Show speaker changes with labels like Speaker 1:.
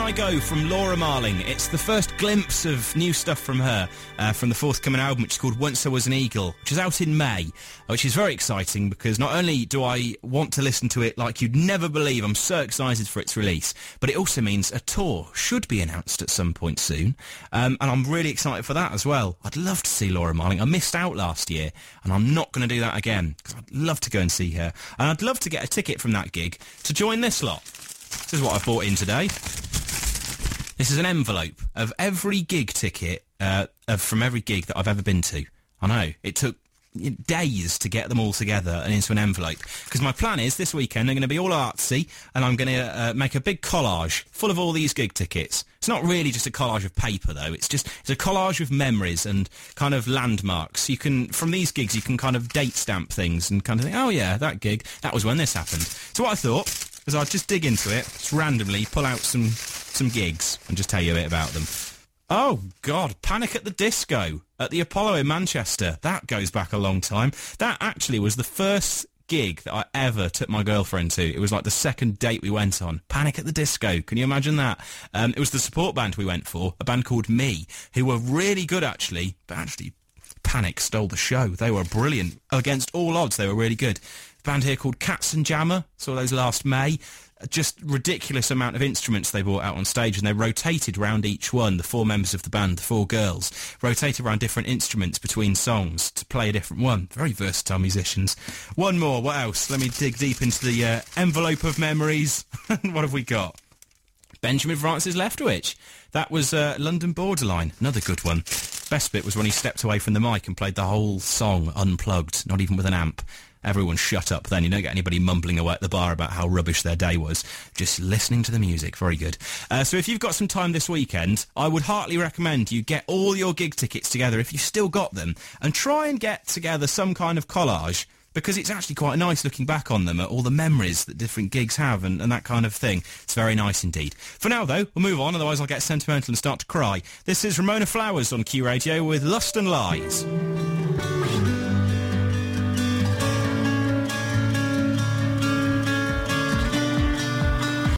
Speaker 1: I Go from Laura Marling. It's the first glimpse of new stuff from her, from the forthcoming album, which is called Once I Was an Eagle, which is out in May, which is very exciting because not only do I want to listen to it like you'd never believe, I'm so excited for its release, but it also means a tour should be announced at some point soon, and I'm really excited for that as well. I'd love to see Laura Marling. I missed out last year, and I'm not going to do that again, because I'd love to go and see her, and I'd love to get a ticket from that gig to join this lot. This is what I bought in today. This is an envelope of every gig ticket from every gig that I've ever been to. I know, it took days to get them all together and into an envelope. Because my plan is, this weekend, I'm going to be all artsy, and I'm going to make a big collage full of all these gig tickets. It's not really just a collage of paper, though. It's a collage of memories and kind of landmarks. You can, from these gigs, you can kind of date stamp things and kind of think, oh yeah, that gig, that was when this happened. So what I thought was I'd just dig into it, just randomly pull out some gigs and just tell you a bit about them. Oh, God, Panic at the Disco at the Apollo in Manchester. That goes back a long time. That actually was the first gig that I ever took my girlfriend to. It was like the second date we went on. Panic at the Disco. Can you imagine that? It was the support band we went for, a band called Me, who were really good, actually, but actually Panic stole the show. They were brilliant. Against all odds, they were really good. Band here called Cats and Jammer, saw those last May. Just ridiculous amount of instruments they brought out on stage, and they rotated round each one. The four members of the band, the four girls, rotated around different instruments between songs to play a different one. Very versatile musicians. One more, what else? Let me dig deep into the envelope of memories. What have we got? Benjamin Francis Leftwich. That was London Borderline, another good one. Best bit was when he stepped away from the mic and played the whole song unplugged, not even with an amp. Everyone shut up then. You don't get anybody mumbling away at the bar about how rubbish their day was. Just listening to the music. Very good. So if you've got some time this weekend, I would heartily recommend you get all your gig tickets together, if you've still got them, and try and get together some kind of collage, because it's actually quite nice looking back on them, at all the memories that different gigs have and that kind of thing. It's very nice indeed. For now, though, we'll move on, otherwise I'll get sentimental and start to cry. This is Ramona Flowers on Q Radio with Lust and Lies.